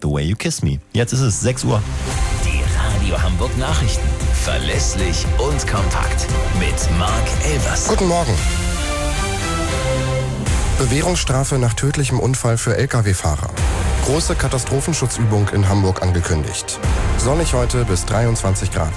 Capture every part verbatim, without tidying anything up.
The Way You Kiss Me. Jetzt ist es sechs Uhr. Die Radio Hamburg Nachrichten. Verlässlich und kompakt. Mit Marc Elvers. Guten Morgen. Bewährungsstrafe nach tödlichem Unfall für L K W-Fahrer. Große Katastrophenschutzübung in Hamburg angekündigt. Sonnig heute bis dreiundzwanzig Grad.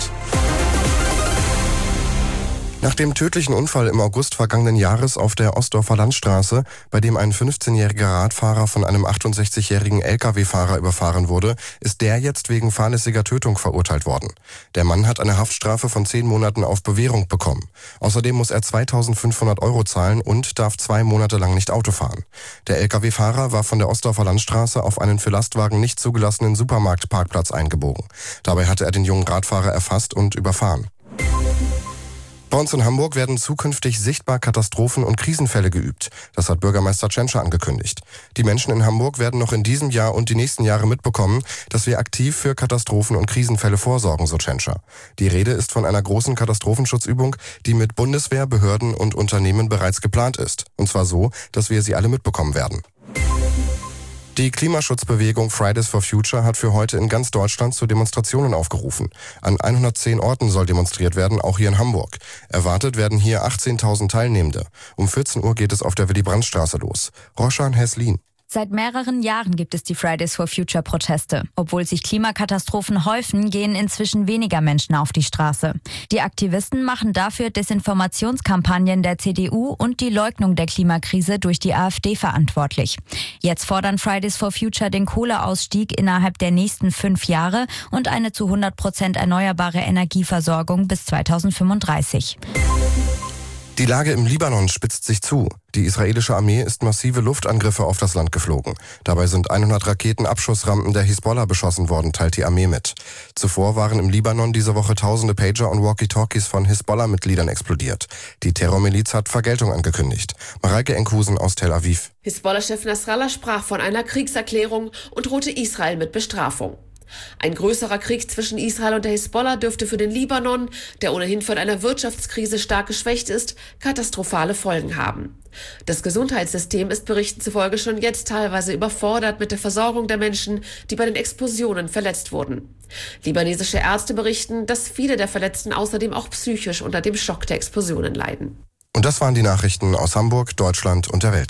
Nach dem tödlichen Unfall im August vergangenen Jahres auf der Ostdorfer Landstraße, bei dem ein fünfzehnjähriger Radfahrer von einem achtundsechzigjährigen L K W-Fahrer überfahren wurde, ist der jetzt wegen fahrlässiger Tötung verurteilt worden. Der Mann hat eine Haftstrafe von zehn Monaten auf Bewährung bekommen. Außerdem muss er zweitausendfünfhundert Euro zahlen und darf zwei Monate lang nicht Auto fahren. Der L K W-Fahrer war von der Ostdorfer Landstraße auf einen für Lastwagen nicht zugelassenen Supermarktparkplatz eingebogen. Dabei hatte er den jungen Radfahrer erfasst und überfahren. Bei uns in Hamburg werden zukünftig sichtbar Katastrophen- und Krisenfälle geübt. Das hat Bürgermeister Tschentscher angekündigt. Die Menschen in Hamburg werden noch in diesem Jahr und die nächsten Jahre mitbekommen, dass wir aktiv für Katastrophen- und Krisenfälle vorsorgen, so Tschentscher. Die Rede ist von einer großen Katastrophenschutzübung, die mit Bundeswehr, Behörden und Unternehmen bereits geplant ist. Und zwar so, dass wir sie alle mitbekommen werden. Die Klimaschutzbewegung Fridays for Future hat für heute in ganz Deutschland zu Demonstrationen aufgerufen. An hundertzehn Orten soll demonstriert werden, auch hier in Hamburg. Erwartet werden hier achtzehntausend Teilnehmende. Um vierzehn Uhr geht es auf der Willy-Brandt-Straße los. Roshan Heslin. Seit mehreren Jahren gibt es die Fridays for Future Proteste. Obwohl sich Klimakatastrophen häufen, gehen inzwischen weniger Menschen auf die Straße. Die Aktivisten machen dafür Desinformationskampagnen der C D U und die Leugnung der Klimakrise durch die AfD verantwortlich. Jetzt fordern Fridays for Future den Kohleausstieg innerhalb der nächsten fünf Jahre und eine zu hundert Prozent erneuerbare Energieversorgung bis zweitausendfünfunddreißig. Die Lage im Libanon spitzt sich zu. Die israelische Armee ist massive Luftangriffe auf das Land geflogen. Dabei sind hundert Raketenabschussrampen der Hisbollah beschossen worden, teilt die Armee mit. Zuvor waren im Libanon diese Woche tausende Pager und Walkie-Talkies von Hisbollah-Mitgliedern explodiert. Die Terrormiliz hat Vergeltung angekündigt. Mareike Enkhusen aus Tel Aviv. Hisbollah-Chef Nasrallah sprach von einer Kriegserklärung und drohte Israel mit Bestrafung. Ein größerer Krieg zwischen Israel und der Hisbollah dürfte für den Libanon, der ohnehin von einer Wirtschaftskrise stark geschwächt ist, katastrophale Folgen haben. Das Gesundheitssystem ist Berichten zufolge schon jetzt teilweise überfordert mit der Versorgung der Menschen, die bei den Explosionen verletzt wurden. Libanesische Ärzte berichten, dass viele der Verletzten außerdem auch psychisch unter dem Schock der Explosionen leiden. Und das waren die Nachrichten aus Hamburg, Deutschland und der Welt.